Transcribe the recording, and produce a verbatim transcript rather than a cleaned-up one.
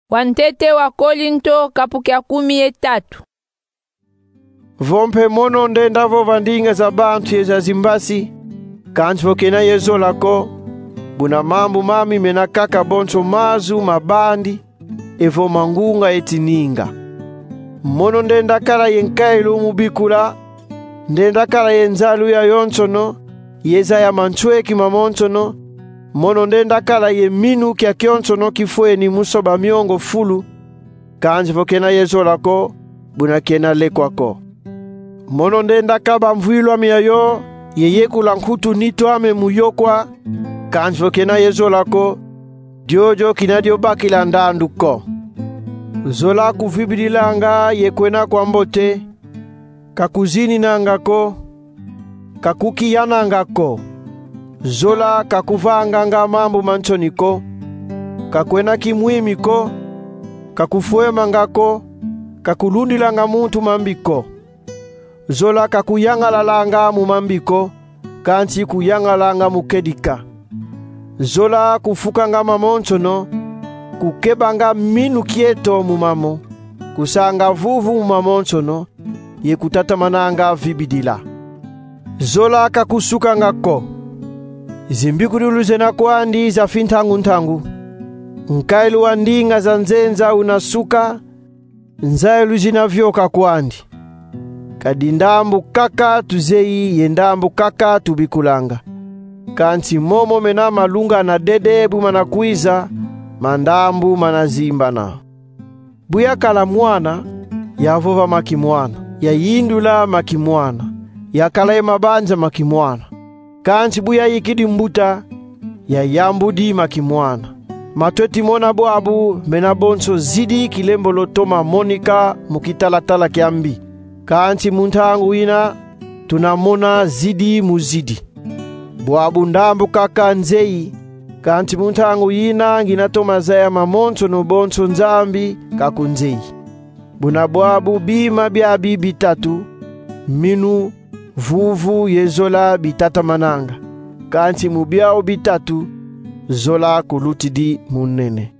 Wantete wa Korinto kapukia kumi etatu. Vompe mono ndenda vo vandinga za bantu yeza zimbasi kancho kena yezo lako buna mambu mami menakaka bonso mazu mabandi evo mangunga etininga mono ndenda kala yenkailu mubikula ndenda kala yenzalu ya yonsono yeza ya manchweki mamonsono mono ndenda kala ye minu kya kyonsono kifue ni musoba miongo fulu kancho kena yezo lako buna kena lekwako mono ndenda kaba mvuilwa miyayo yeyekula nkutu nitwame muyokwa kancho kena yezo lako diojo kinadio bakila ndanduko zola kuvibililanga yekwena kwa mbote kakuzini nangako kakukiyanangako zola kakuvanganga mambo manchoniko kakwena kimwimiko kakufuemangako kakulundilanga muntu mambiko zola kakuyangalalanga mumambiko kanchi kuyangalanga mukedika zola kufukanga mamonchono kukebanga minu kieto mumamo kusanga vuvu mumamonchono ye kutatamananga vibidila zola kakusukangako zimbikuduluze na kwandi za fintangu ntangu nkailu wandinga za nzenza unasuka nzailu zinavyoka kwandi kadindambu kaka tuzei yendambu kaka tubikulanga kanti momo mena malunga na dedebu manakwiza mandambu manazimbana buya kala mwana yavova makimwana ya yindula makimwana ya kala mabanja makimwana kanti buya yikidi mbuta ya yambudi makimwana matweti mona boabu mena bonso zidi kilembo lotoma monika mukitalatala kiambi kanti muntangu ina tunamona zidi muzidi boabu ndambu kaka nzei kanti muntangu ina nginatoma zaya mamonso no bonso nzambi kakunzei buna boabu bima biabi bitatu minu vuvu yezola bitata mananga kanti mubiao bitatu zola kulutidi munene